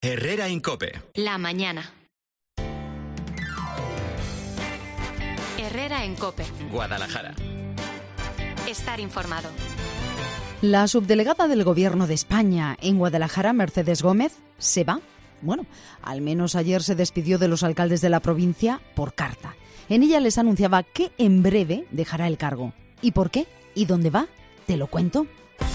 Herrera Incope. La mañana. Herrera en COPE. Guadalajara. Estar informado. La subdelegada del Gobierno de España en Guadalajara, Mercedes Gómez, se va. Bueno, al menos ayer se despidió de los alcaldes de la provincia por carta. En ella les anunciaba que en breve dejará el cargo. ¿Y por qué? ¿Y dónde va? ¿Te lo cuento?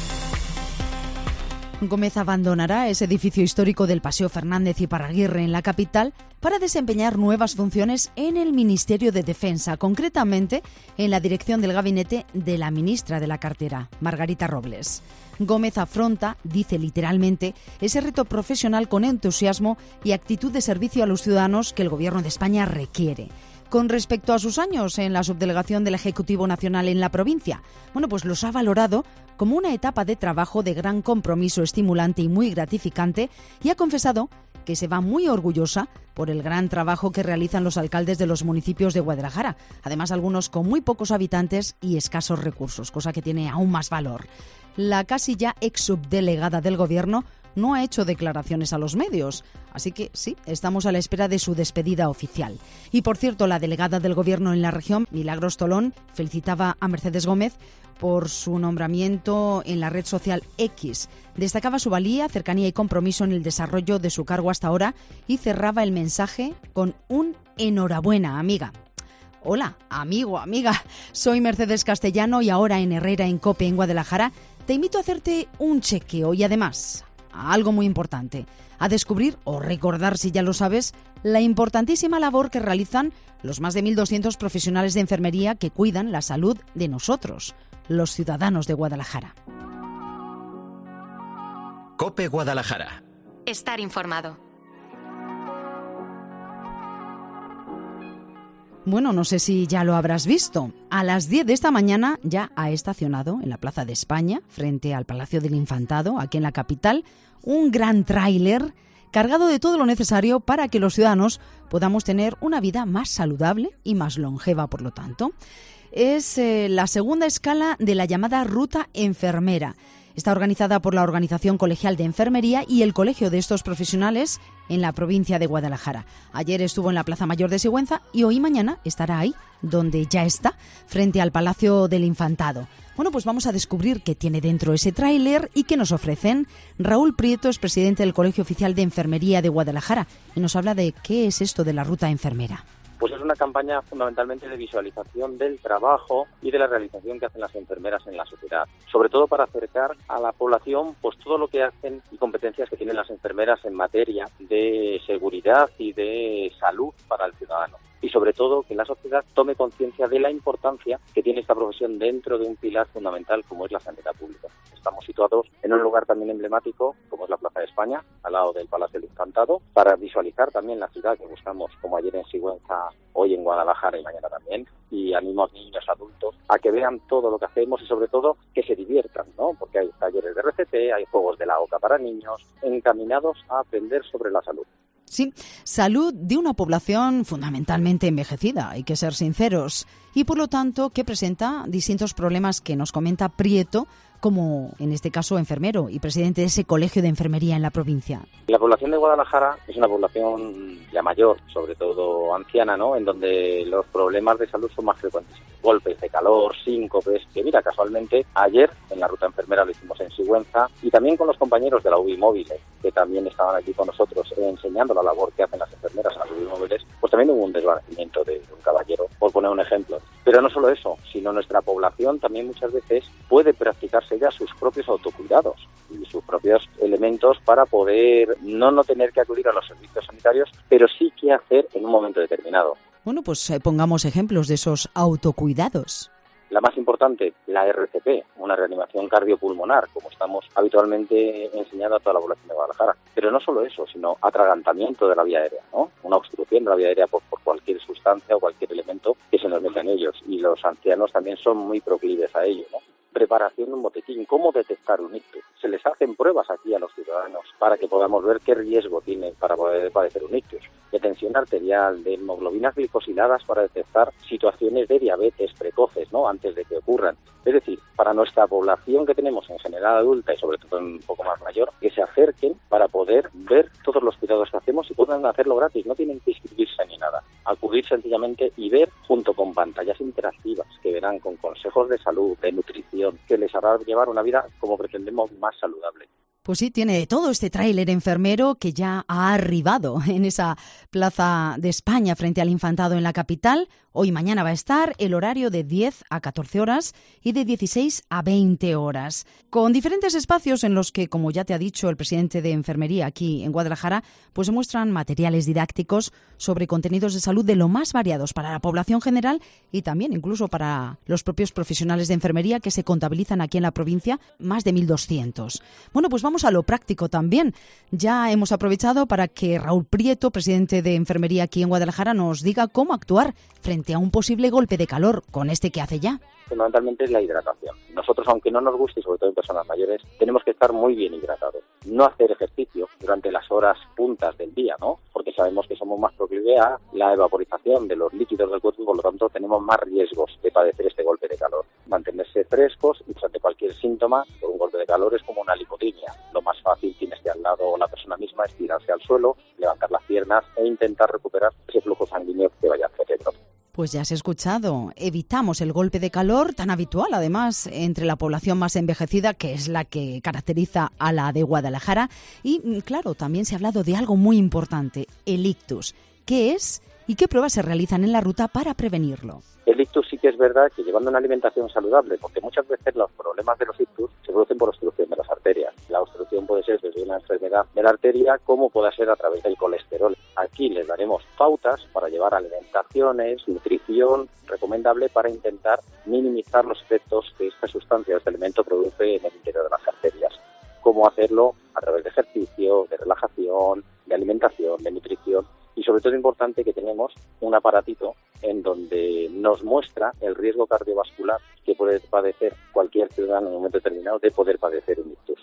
Gómez abandonará ese edificio histórico del Paseo Fernández y Parraguirre en la capital para desempeñar nuevas funciones en el Ministerio de Defensa, concretamente en la dirección del gabinete de la ministra de la cartera, Margarita Robles. Gómez afronta, dice literalmente, ese reto profesional con entusiasmo y actitud de servicio a los ciudadanos que el Gobierno de España requiere. Con respecto a sus años en la subdelegación del Ejecutivo Nacional en la provincia, bueno, pues los ha valorado como una etapa de trabajo de gran compromiso estimulante y muy gratificante, y ha confesado que se va muy orgullosa por el gran trabajo que realizan los alcaldes de los municipios de Guadalajara, además algunos con muy pocos habitantes y escasos recursos, cosa que tiene aún más valor. La casi ya ex subdelegada del Gobierno no ha hecho declaraciones a los medios, así que sí, estamos a la espera de su despedida oficial. Y por cierto, la delegada del Gobierno en la región, Milagros Tolón, felicitaba a Mercedes Gómez por su nombramiento en la red social X. Destacaba su valía, cercanía y compromiso en el desarrollo de su cargo hasta ahora y cerraba el mensaje con un enhorabuena, amiga. Hola, amigo, amiga. Soy Mercedes Castellano y ahora en Herrera en COPE en Guadalajara te invito a hacerte un chequeo y además a algo muy importante, a descubrir o recordar, si ya lo sabes, la importantísima labor que realizan los más de 1.200 profesionales de enfermería que cuidan la salud de nosotros, los ciudadanos de Guadalajara. COPE Guadalajara. Estar informado. Bueno, no sé si ya lo habrás visto. A las 10 de esta mañana ya ha estacionado en la Plaza de España, frente al Palacio del Infantado, aquí en la capital, un gran tráiler cargado de todo lo necesario para que los ciudadanos podamos tener una vida más saludable y más longeva, por lo tanto. Es la segunda escala de la llamada Ruta Enfermera. Está organizada por la Organización Colegial de Enfermería y el Colegio de estos profesionales en la provincia de Guadalajara. Ayer estuvo en la Plaza Mayor de Sigüenza y hoy y mañana estará ahí, donde ya está, frente al Palacio del Infantado. Bueno, pues vamos a descubrir qué tiene dentro ese tráiler y qué nos ofrecen. Raúl Prieto es presidente del Colegio Oficial de Enfermería de Guadalajara y nos habla de qué es esto de la Ruta Enfermera. Pues es una campaña fundamentalmente de visualización del trabajo y de la realización que hacen las enfermeras en la sociedad, sobre todo para acercar a la población pues todo lo que hacen y competencias que tienen las enfermeras en materia de seguridad y de salud para el ciudadano. Y sobre todo que la sociedad tome conciencia de la importancia que tiene esta profesión dentro de un pilar fundamental como es la sanidad pública. Estamos situados en un lugar también emblemático como es la Plaza de España, al lado del Palacio del Infantado, para visualizar también la ciudad que buscamos, como ayer en Sigüenza, hoy en Guadalajara y mañana también, y animo a niños, adultos, a que vean todo lo que hacemos y sobre todo que se diviertan, ¿no? Porque hay talleres de RCT, hay juegos de la OCA para niños, encaminados a aprender sobre la salud. Sí, salud de una población fundamentalmente envejecida, hay que ser sinceros, y por lo tanto que presenta distintos problemas que nos comenta Prieto, como en este caso enfermero y presidente de ese colegio de enfermería en la provincia. La población de Guadalajara es una población ya mayor, sobre todo anciana, ¿no? En donde los problemas de salud son más frecuentes. Golpes de calor, síncopes, que mira, casualmente ayer en la ruta enfermera lo hicimos en Sigüenza y también con los compañeros de la UBI Móviles, que también estaban aquí con nosotros enseñando la labor que hacen las enfermeras en las UBI Móviles, pues también hubo un desvanecimiento de un caballero, por poner un ejemplo. Pero no solo eso, sino nuestra población también muchas veces puede practicarse ya sus propios autocuidados y sus propios elementos para poder no tener que acudir a los servicios sanitarios, pero sí que hacer en un momento determinado. Bueno, pues pongamos ejemplos de esos autocuidados. La más importante, la RCP, una reanimación cardiopulmonar, como estamos habitualmente enseñando a toda la población de Guadalajara. Pero no solo eso, sino atragantamiento de la vía aérea, ¿no? Una obstrucción de la vía aérea por cualquier sustancia o cualquier elemento que se nos meta en ellos. Y los ancianos también son muy proclives a ello, ¿no? preparación de un botiquín, cómo detectar un ictus. Se les hacen pruebas aquí a los ciudadanos para que podamos ver qué riesgo tienen para poder padecer un ictus, de tensión arterial, de hemoglobinas glicosiladas para detectar situaciones de diabetes precoces, ¿no?, antes de que ocurran. Es decir, para nuestra población que tenemos en general adulta y sobre todo un poco más mayor, que se acerquen para poder ver todos los cuidados que hacemos y puedan hacerlo gratis, no tienen que inscribirse ni nada. Acudir sencillamente y ver junto con pantallas interactivas que verán con consejos de salud, de nutrición, que les hará llevar una vida como pretendemos más saludable. Pues sí, tiene todo este tráiler enfermero que ya ha arribado en esa Plaza de España frente al Infantado en la capital. Hoy y mañana va a estar el horario de 10 a 14 horas y de 16 a 20 horas, con diferentes espacios en los que, como ya te ha dicho el presidente de Enfermería aquí en Guadalajara, pues se muestran materiales didácticos sobre contenidos de salud de lo más variados para la población general y también incluso para los propios profesionales de enfermería que se contabilizan aquí en la provincia, más de 1.200. Bueno, pues vamos a lo práctico también. Ya hemos aprovechado para que Raúl Prieto, presidente de Enfermería aquí en Guadalajara, nos diga cómo actuar frente a un posible golpe de calor con este que hace ya. Fundamentalmente es la hidratación. Nosotros, aunque no nos guste, y sobre todo en personas mayores, tenemos que estar muy bien hidratados. No hacer ejercicio durante las horas puntas del día, ¿no? Porque sabemos que somos más proclives a la evaporización de los líquidos del cuerpo y por lo tanto tenemos más riesgos de padecer este golpe de calor. Mantenerse frescos y ante cualquier síntoma por un golpe de calor es como una lipotimia. Lo más fácil, tienes que al lado la persona misma, es tirarse al suelo, levantar las piernas e intentar recuperar ese flujo sanguíneo que vaya al cerebro. Pues ya has escuchado, evitamos el golpe de calor tan habitual, además, entre la población más envejecida, que es la que caracteriza a la de Guadalajara. Y, claro, también se ha hablado de algo muy importante, el ictus. ¿Qué es y qué pruebas se realizan en la ruta para prevenirlo? El ictus sí que es verdad que llevando una alimentación saludable, porque muchas veces los problemas de los ictus se producen por obstrucción de las arterias. La obstrucción puede ser desde una enfermedad de la arteria como puede ser a través del colesterol. Aquí les daremos pautas para llevar alimentaciones, nutrición recomendable para intentar minimizar los efectos que esta sustancia, este elemento produce en el interior de las arterias. Cómo hacerlo a través de ejercicio, de relajación, de alimentación, de nutrición. Y sobre todo es importante que tenemos un aparatito en donde nos muestra el riesgo cardiovascular que puede padecer cualquier ciudadano en un momento determinado de poder padecer un ictus.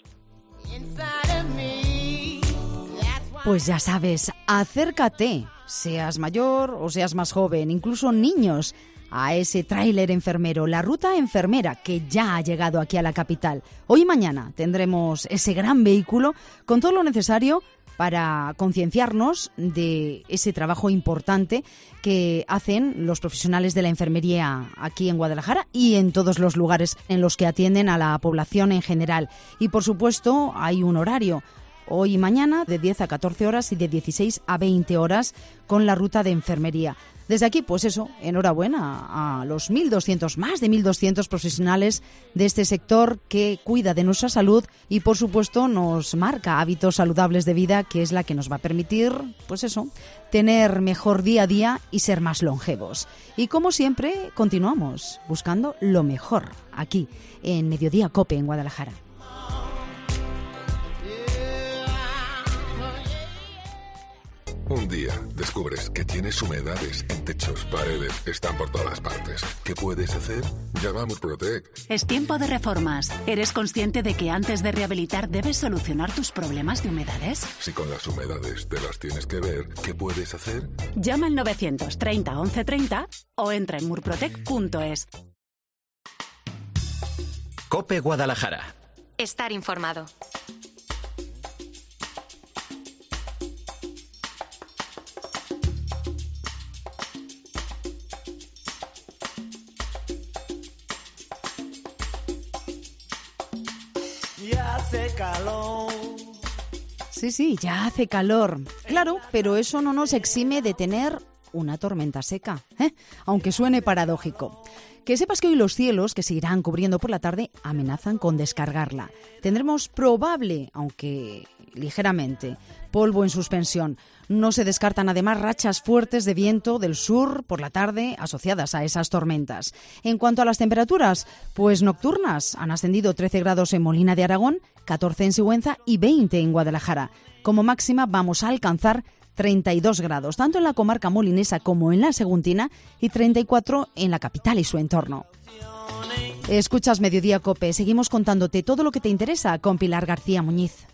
Pues ya sabes, acércate, seas mayor o seas más joven, incluso niños, a ese tráiler enfermero, la ruta enfermera que ya ha llegado aquí a la capital. Hoy y mañana tendremos ese gran vehículo con todo lo necesario para concienciarnos de ese trabajo importante que hacen los profesionales de la enfermería aquí en Guadalajara y en todos los lugares en los que atienden a la población en general. Y por supuesto hay un horario, hoy y mañana de 10 a 14 horas y de 16 a 20 horas con la ruta de enfermería. Desde aquí, pues eso, enhorabuena a los 1.200, más de 1.200 profesionales de este sector que cuida de nuestra salud y, por supuesto, nos marca hábitos saludables de vida, que es la que nos va a permitir, pues eso, tener mejor día a día y ser más longevos. Y como siempre, continuamos buscando lo mejor aquí, en Mediodía COPE en Guadalajara. Un día descubres que tienes humedades en techos, paredes, están por todas partes. ¿Qué puedes hacer? Llama a Murprotec. Es tiempo de reformas. ¿Eres consciente de que antes de rehabilitar debes solucionar tus problemas de humedades? Si con las humedades te las tienes que ver, ¿qué puedes hacer? Llama al 930 1130 o entra en murprotec.es. COPE Guadalajara. Estar informado. Ya hace calor. Sí, ya hace calor. Claro, pero eso no nos exime de tener una tormenta seca, aunque suene paradójico. Que sepas que hoy los cielos, que se irán cubriendo por la tarde, amenazan con descargarla. Tendremos probable, aunque ligeramente, polvo en suspensión. No se descartan además rachas fuertes de viento del sur por la tarde asociadas a esas tormentas. En cuanto a las temperaturas, pues nocturnas han ascendido 13 grados en Molina de Aragón, 14 en Sigüenza y 20 en Guadalajara. Como máxima vamos a alcanzar 32 grados, tanto en la comarca molinesa como en la Saguntina, y 34 en la capital y su entorno. Escuchas Mediodía COPE. Seguimos contándote todo lo que te interesa con Pilar García Muñiz.